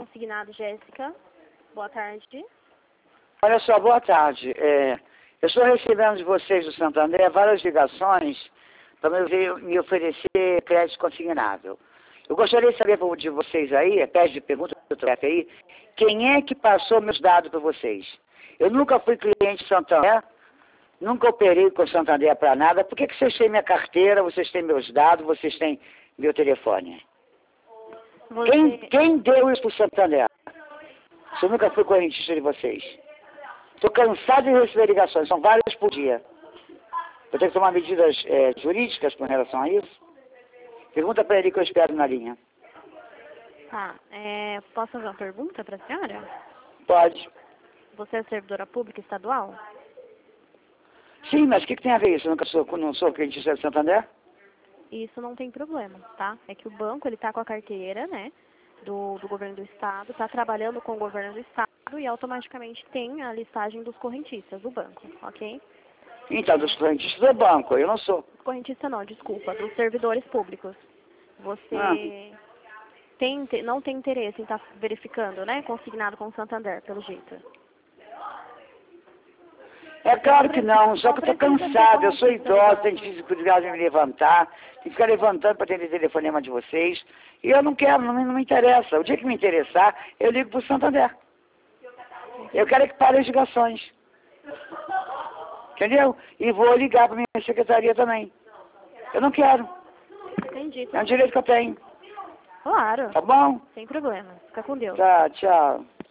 consignado, Jéssica. Boa tarde. Olha só, boa tarde. Eu estou recebendo de vocês do Santander várias ligações para me oferecer crédito consignado. Eu gostaria de saber de vocês aí, pede de pergunta do treco aí, quem é que passou meus dados para vocês? Eu nunca fui cliente Santander, nunca operei com Santander para nada. Por que vocês têm minha carteira, vocês têm meus dados, vocês têm meu telefone? Quem deu isso para o Santander? Eu nunca fui correntista de vocês. Estou cansado de receber ligações, são várias por dia. Eu tenho que tomar medidas jurídicas com relação a isso? Pergunta para ele que eu espero na linha. Tá, posso fazer uma pergunta para a senhora? Pode. Você é servidora pública estadual? Sim, mas o que tem a ver isso? Eu não sou clientista de Santander? Isso não tem problema, tá? É que o banco, ele tá com a carteira, né, do governo do estado, está trabalhando com o governo do estado e automaticamente tem a listagem dos correntistas do banco, ok? Então, dos correntistas do banco, eu não sou. Correntista não, desculpa, dos servidores públicos. Você não tem interesse em estar verificando, né, consignado com o Santander, pelo jeito? É claro que não, só que eu estou cansado, eu sou idosa, tenho dificuldade em me levantar, tenho que ficar levantando para atender telefonema de vocês, e eu não quero, não me interessa. O dia que me interessar, eu ligo para o Santander. Eu quero que pare as ligações. Entendeu? E vou ligar para minha secretaria também. Eu não quero. Entendi. É um direito que eu tenho. Claro. Tá bom? Sem problema. Fica com Deus. Tá, tchau.